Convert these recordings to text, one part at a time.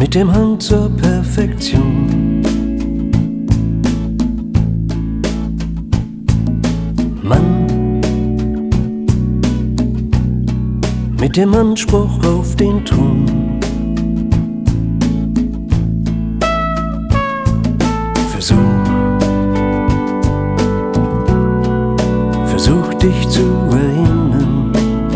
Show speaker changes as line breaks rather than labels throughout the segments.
mit dem Hang zur Perfektion. Mann mit dem Anspruch auf den Thron. Versuch dich zu erinnern.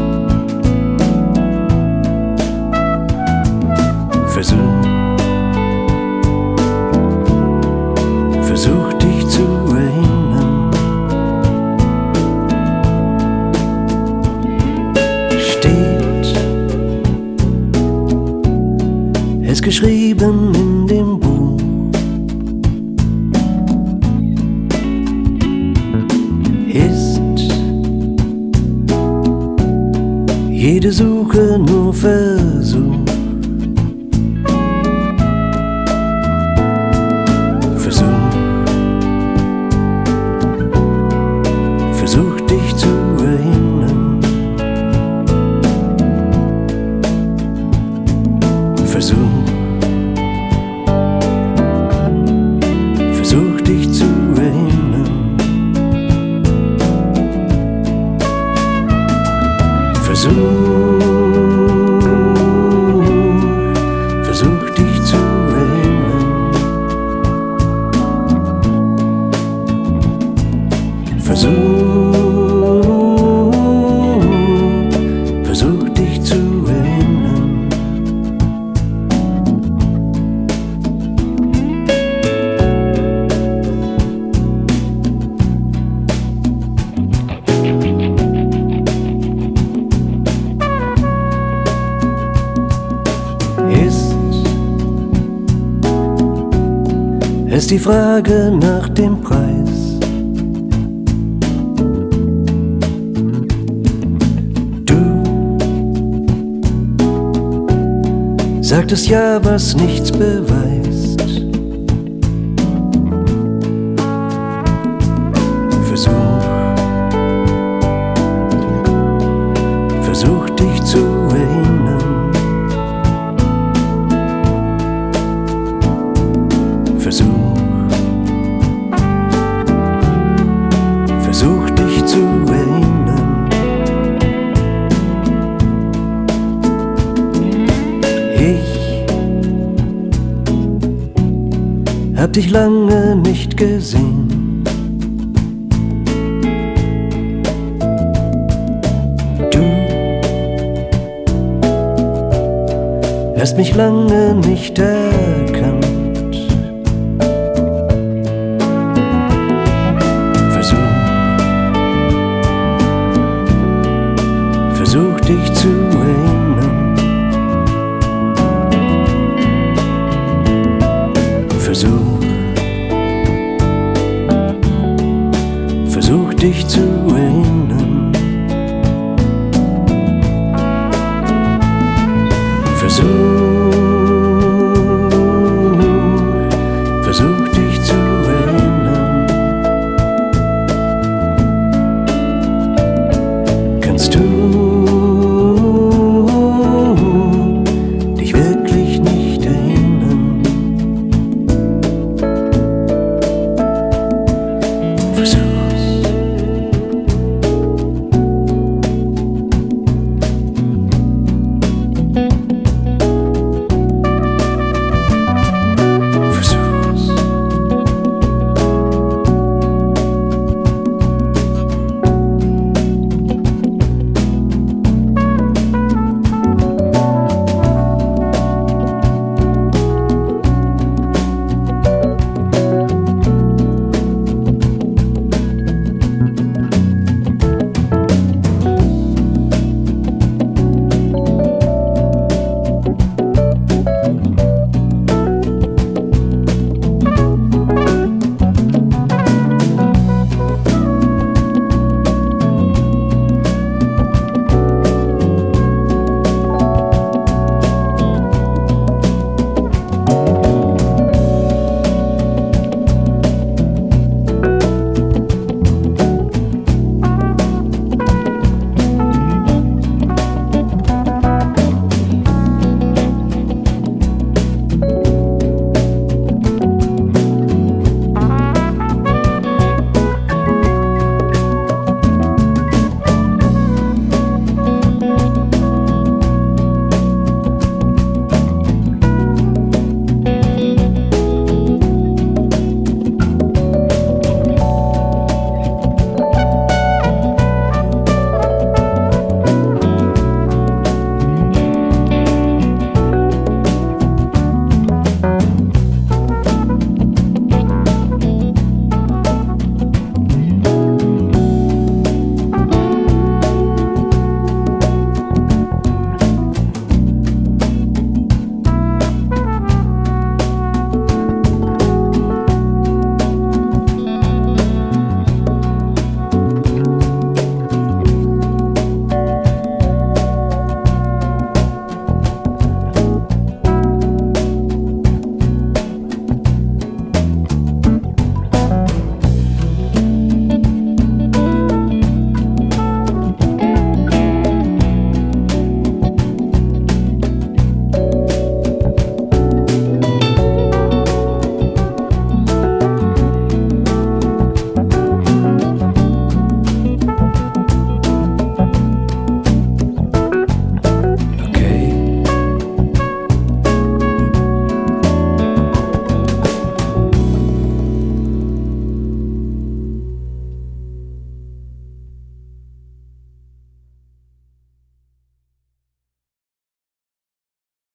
Versuch dich zu erinnern. Steht es geschrieben in dem Buch. Ist jede Suche nur Versuch. Versuch dich zu erinnern. Versuch dich zu erinnern. Versuch dich zu erinnern. Versuch dich zu erinnern. Ist die Frage nach dem Preis. Du sagtest ja, was nichts beweist. Versuch dich zu erinnern. Versuch dich zu erinnern. Ich hab dich lange nicht gesehen. Du hast mich lange nicht erkannt. Versuch dich zu erinnern. Versuch dich zu erinnern.